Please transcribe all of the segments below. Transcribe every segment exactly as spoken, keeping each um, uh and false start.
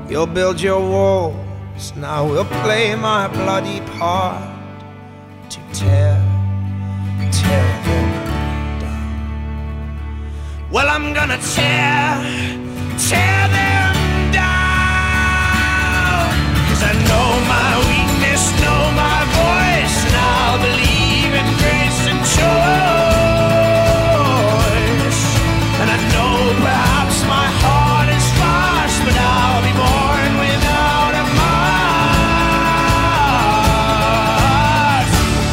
You'll build your walls, and I will play my bloody part to tear, tear them down. Well, I'm gonna tear, tear them down, 'cause I know my weakness, know my voice, and I'll believe in grace and choice. And I know perhaps my heart is fast, but I'll be born without a mask.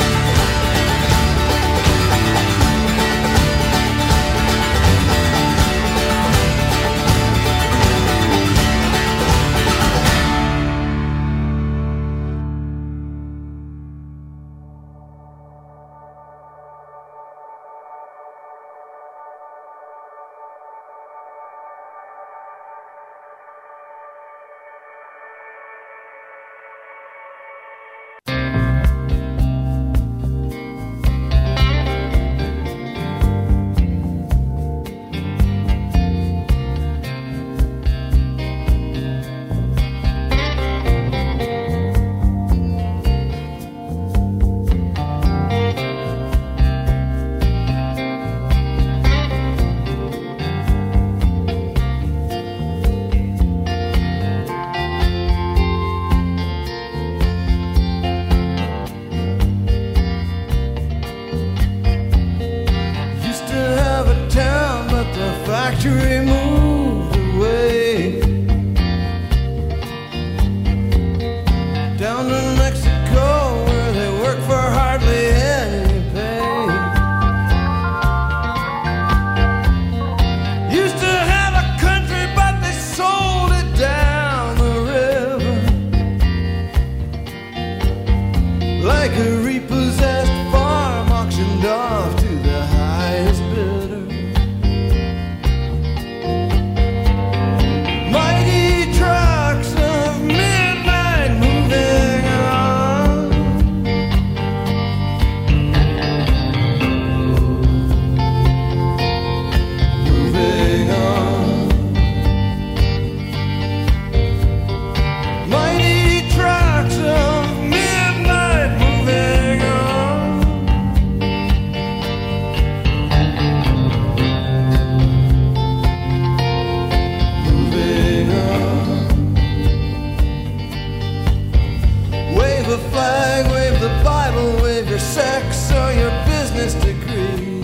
Factory moved away down to Mexico, where they work for hardly any pay. Used to have a country, but they sold it down the river like a repossessed farm auctioned off to the highest bidder. Sex or your business degree,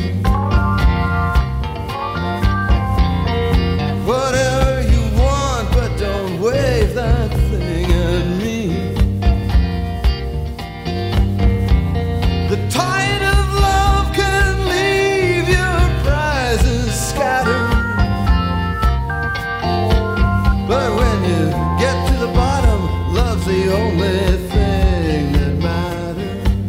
whatever you want, but don't wave that thing at me. The tide of love can leave your prizes scattered, but when you get to the bottom, love's the only thing that matters.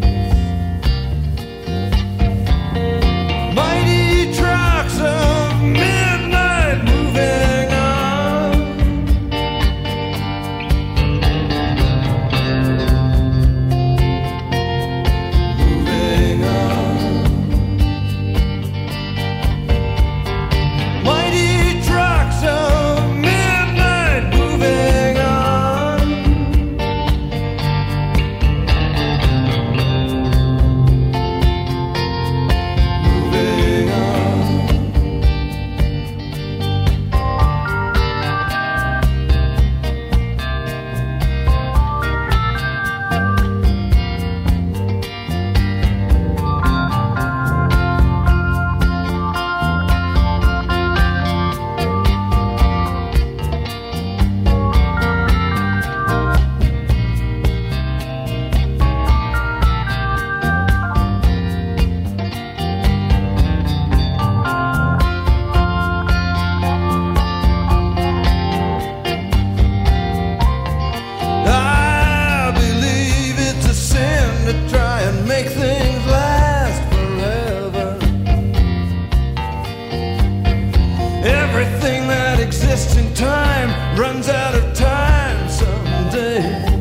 Runs out of time someday.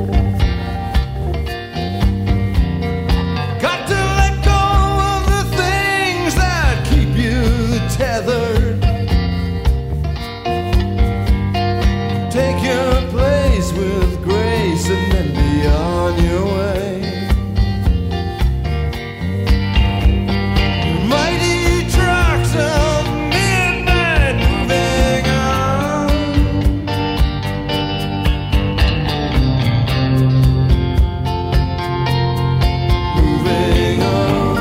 Got to let go of the things that keep you tethered. Take your place. on your way. Mighty trucks of midnight moving on, moving on.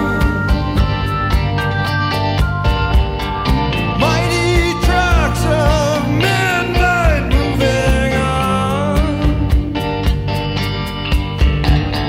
Mighty trucks of midnight moving on.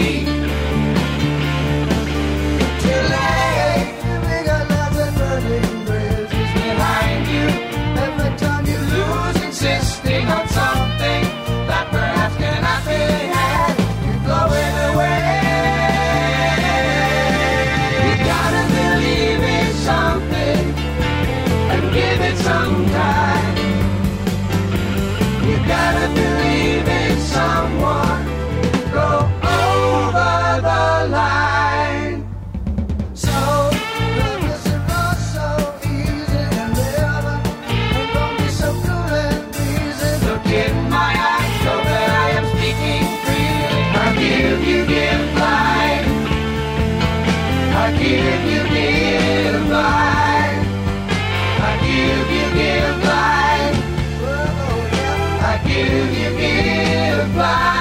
me. Too late, we got lots of burning bridges behind you. Every time you lose, insisting on something that perhaps cannot be had, you're going away. You gotta believe in something and give it some time. You gotta believe in someone, go over the line. So, love isn't not so easy to live, and don't be so cool and easy. Look in my eyes, so that I am speaking freely. I give you, give life. I give you, give life. I give you, give life. I give you, give life.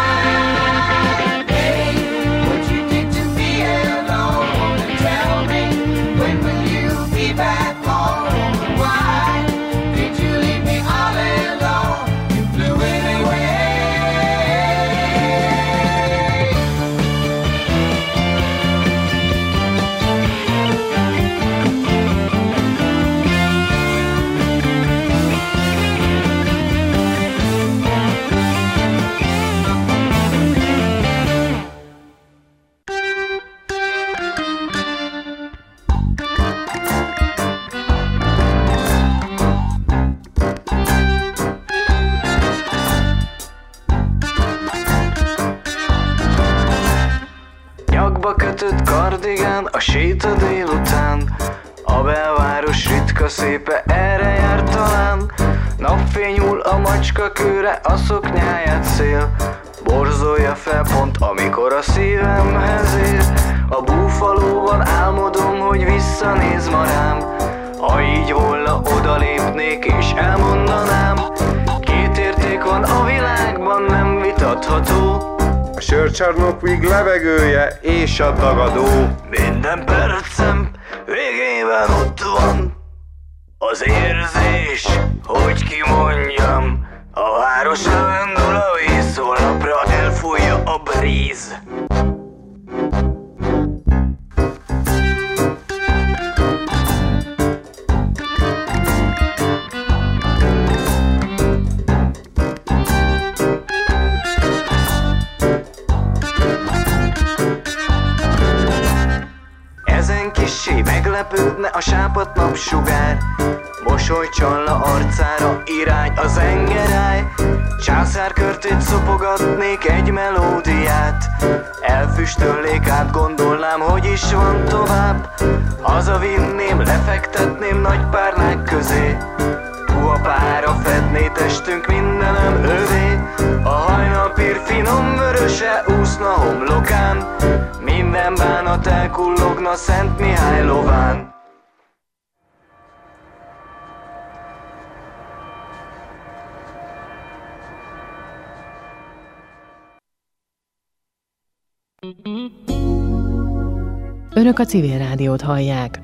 Hey, what you did to me alone, and tell me, when will you be back home? And why did you leave me all alone? You blew it away. Nyakba kötött kardigán a séta délután, a belváros ritka szépe erre jár talán. Napfény hull a macska kőre, a szoknyáját szél borzolja fel pont, amikor a szívemhez ér. A búfalóban álmodom, hogy visszanéz ma rám. Ha így volna, odalépnék és elmondanám. Két érték van a világban, nem vitatható: a sörcsarnok víg levegője és a dagadó. minden percem végében ott van az érzés, hogy kimondjam. A város levendul a víz, holnapra elfújja a bríz. Ezen kissé meglepődne a sápadt napsugár, mosoly csalla arcára, irány az engeráj. Császárkörtét szopogatnék egy melódiát, elfüstölnék, átgondolnám, hogy is van tovább. Hazavinném, lefektetném nagy párnák közé, puha pára fedné testünk, mindenem övé. A hajnalpír finom vöröse úszna homlokán, minden bánat elkullogna Szent Mihály lován. Önök a Civil Rádiót hallják.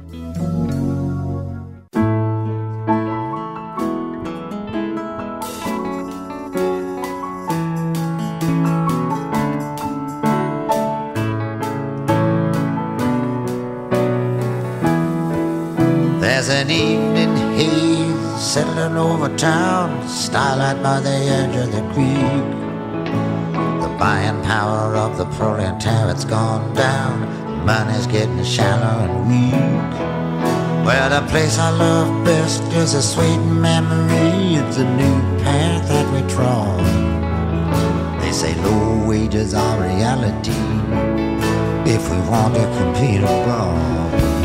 There's an evening haze settling over town, starlight by the edge of the creek. The buying power of the proletariat's gone down, money's getting shallow and weak. Well, the place I love best is a sweet memory. It's a new path that we trod. They say low wages are reality if we want to compete abroad.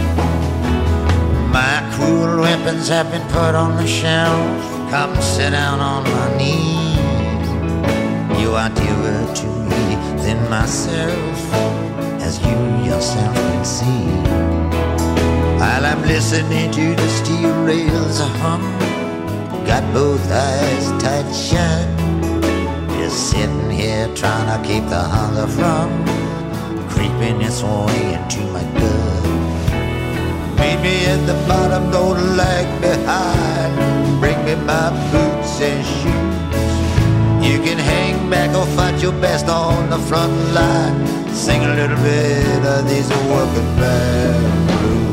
My cruel weapons have been put on the shelf. Come sit down on my knees. You are dearer to me than myself, as you yourself can see. While I'm listening to the steel rails hum, got both eyes tight shut, just sitting here trying to keep the hunger from creeping its way into my gut. Meet me at the bottom, don't lag behind. Bring me my boots and shoes. You can hang back or fight your best on the front line. Sing a little bit of these working man blues.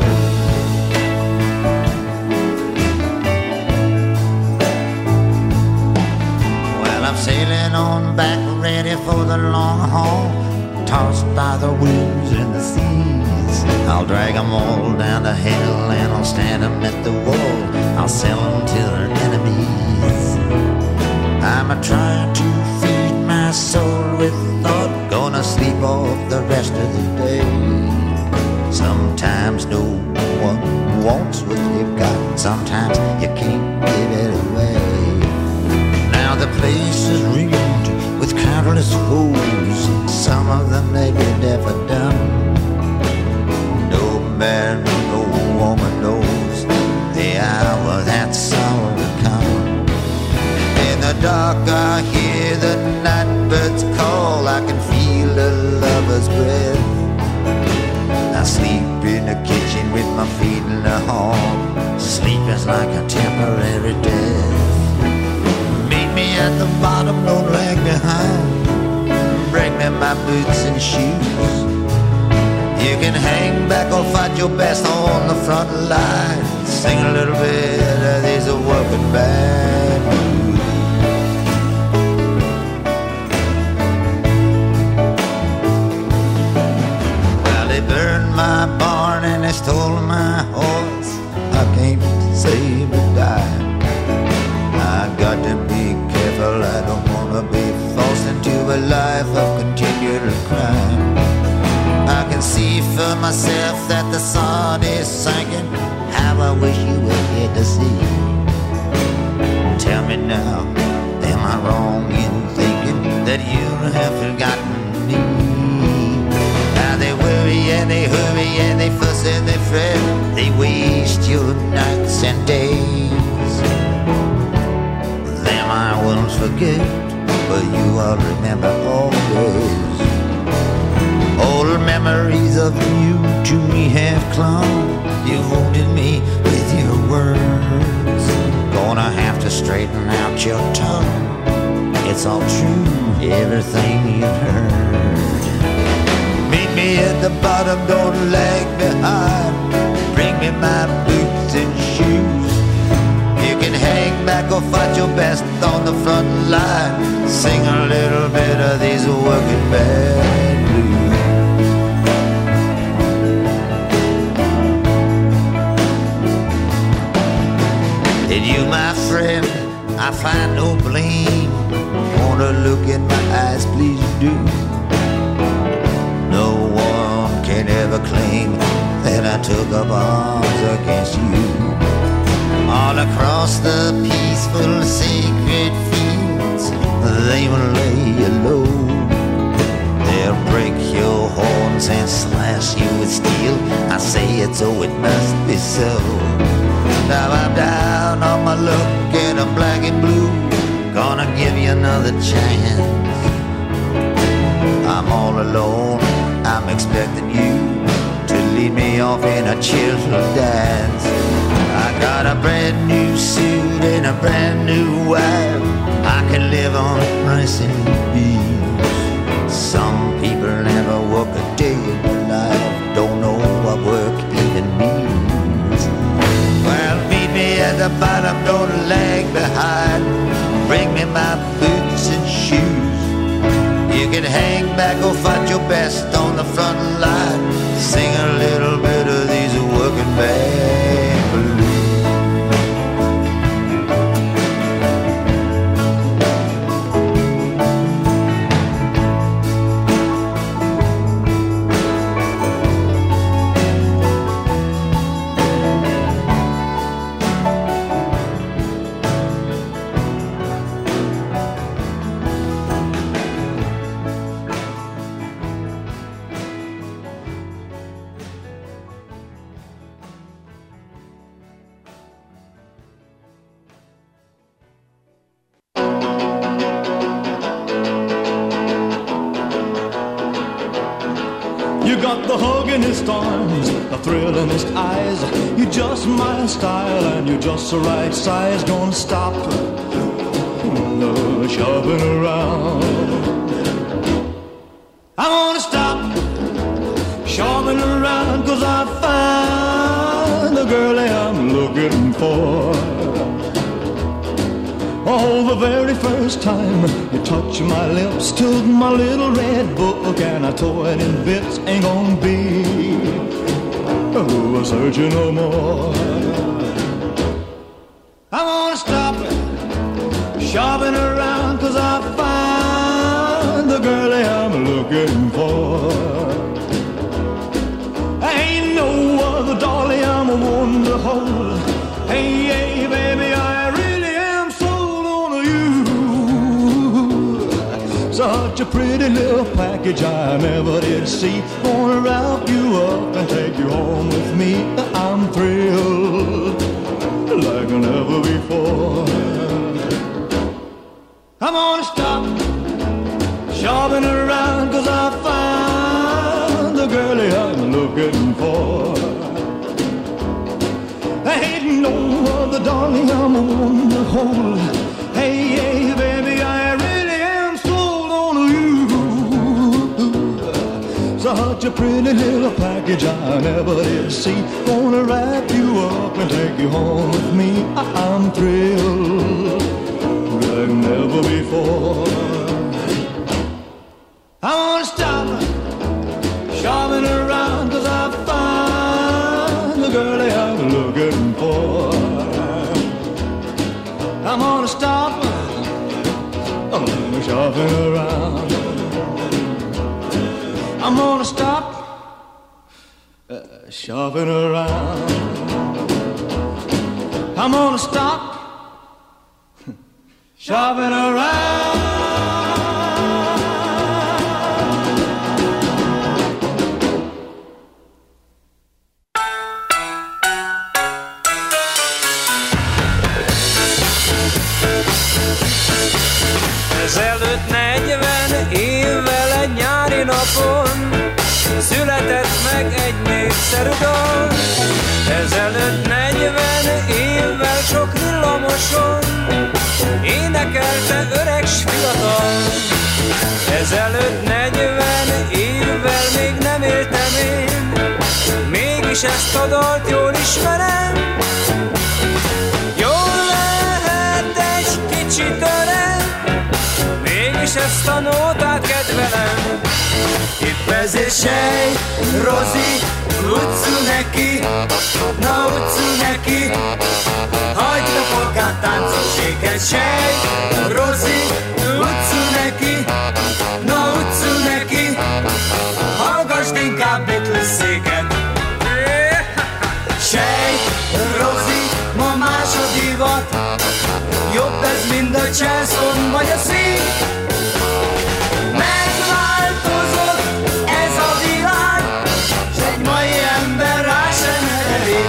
Well, I'm sailing on back, ready for the long haul, tossed by the winds and the seas. I'll drag them all down to hell and I'll stand them at the wall. I'll sell them to their enemies. I'm a trying to feed my soul with thought, gonna sleep off the rest of the day. Sometimes no one wants what you've got, sometimes you can't give it away. Now the place is ringed with countless foes, some of them may be deaf and dumb. No man, no woman knows the hour that sorrow will come. In the dark I hear the night birds call, I can feel a lover's breath. I sleep in the kitchen with my feet in the hall. Sleep is like a temporary death. Meet me at the bottom, don't lag behind. Bring me my boots and shoes. You can hang back or fight your best on the front line. Sing a little bit of these working band blues. Well, they burned my barn and they stole my horse. I can't say but die. I got to be careful, I don't want to be forced into a life of continual crime. I can see for myself that the sun is sinking. How I wish you were here to see. Tell me now, am I wrong in thinking that you have forgotten me? Now they worry and they hurry and they fuss and they fret. They waste your nights and days. Them I won't forget, but you I'll remember always. Old memories of you to me have clung. You wounded me with your words. Gonna have to straighten out your tongue. It's all true, everything you've heard. Meet me at the bottom, don't lag behind. Bring me my boots and shoes. You can hang back or fight your best on the front line. Sing a little bit of these working band blues. In you, my friend, I find no blame. Wanna look in my eyes, please do. No one can ever claim that I took up arms against you. All across the peaceful, sacred fields, they will lay you low. They'll break your horns and slash you with steel. I say it so it must be so. Now I'm down on my luck and I'm black and blue. Gonna give you another chance. I'm all alone, I'm expecting you to lead me off in a cheerful dance. I got a brand new suit and a brand new wife. I can live on rice and beans. Some people never work a day in their life, don't know what work even means. Well, meet me at the bottom, don't lag behind. Bring me my boots and shoes. You can hang back or fight your best on the front line. Sing a little bit of these working band blues. You got the hug in his arms, the thrill in his eyes. You're just my style and you're just the right size. Gonna stop uh, shopping around. I wanna stop shopping around, 'cause I find the girl I'm looking for. Oh, the very first time you touched my lips, took my little red book and I tore it in bits. Ain't gonna be oh, searching no more. I wanna stop shopping around, 'cause I find the girl I'm looking for. Ain't no other dolly I'm a one to hold. Hey, hey, baby, I really am sold on you. Such a pretty little package I never did see. Gonna wrap you up and take you home with me. I'm thrilled like never before. I'm gonna stop shopping around, 'cause I find the girl I'm looking for. There ain't no other darling I'm a one to hold. Hey, hey, baby, I really am sold on you. Such a pretty little package I never did see. Gonna wrap you up and take you home with me. I'm thrilled like never before. I wanna stop shopping around, 'cause I find the girl I'm looking for. I'm gonna stop I'm shopping around. I'm gonna stop uh, shopping around. I'm gonna stop shopping around. Ezelőtt negyven évvel egy nyári napon született meg egy népszerű dal. Ezelőtt negyven évvel sok villamoson énekelte öreg s fiatal. Ezelőtt negyven évvel még nem éltem én, mégis ezt a dalt jól ismerem. Jól lehet egy kicsit öreg, mégis ezt a nótát kedvelem. Épp ezért sej, Rozi, utcu neki, na utcu neki, hagyd a polkát táncolséget. Sej, Rozi, utcu neki, na utcu neki, hallgassd inkább Beatles-éket. Sej, Rozi, ma más a divat, jobb ez mind a császon vagy a szív. Megváltozott ez a világ, s egy mai ember rá sem elég.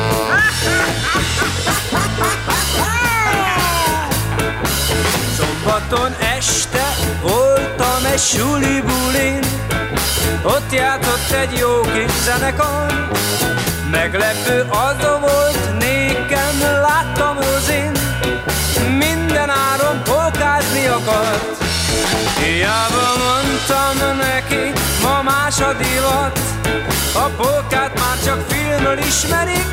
Szombaton este voltam egy suli bulin, ott játszott egy jó kis zenekar. Meglepő az volt nékem, láttam Rozin, minden áron polkázni akart. Hiába mondtam neki, ma más a divat, a polkát már csak filmről ismerik.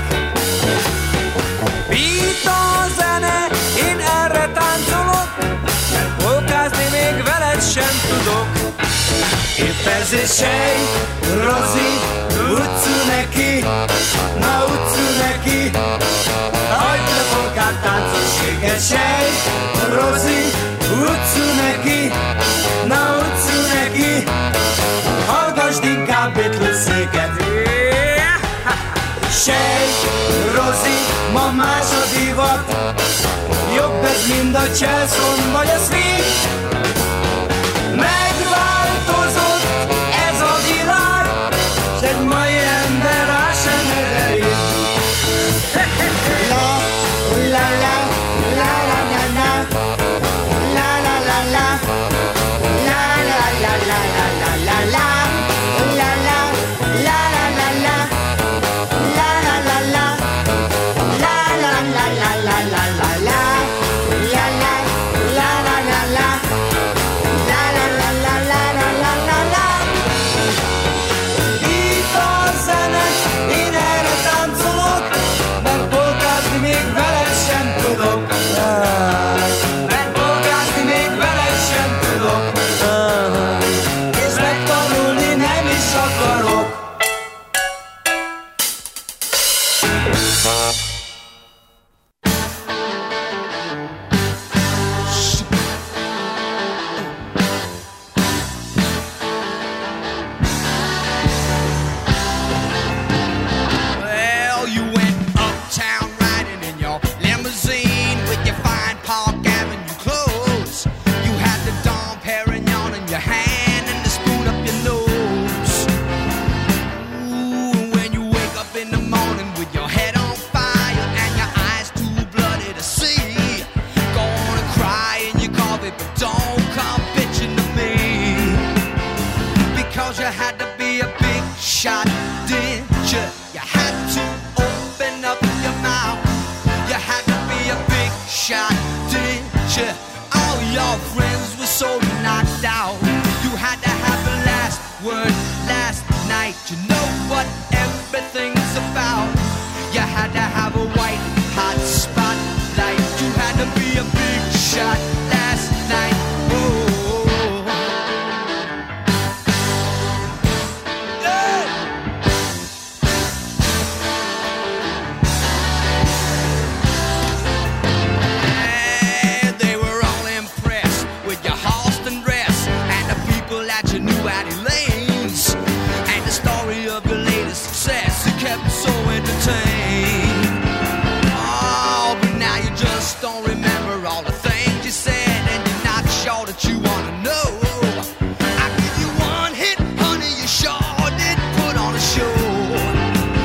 Beat a zene, én erre táncolok, mert polkázni még veled sem tudok. Épp ezért sej, Rozi, utcu neki, na utcu neki, hagyd le polkát táncolséget. Sej, Rozi, utcu neki, na utcu neki, hallgassd inkább Beatles-éket. Sej, Rozi, ma más a divat, jobb ez mind a Chelsea vagy a Swing.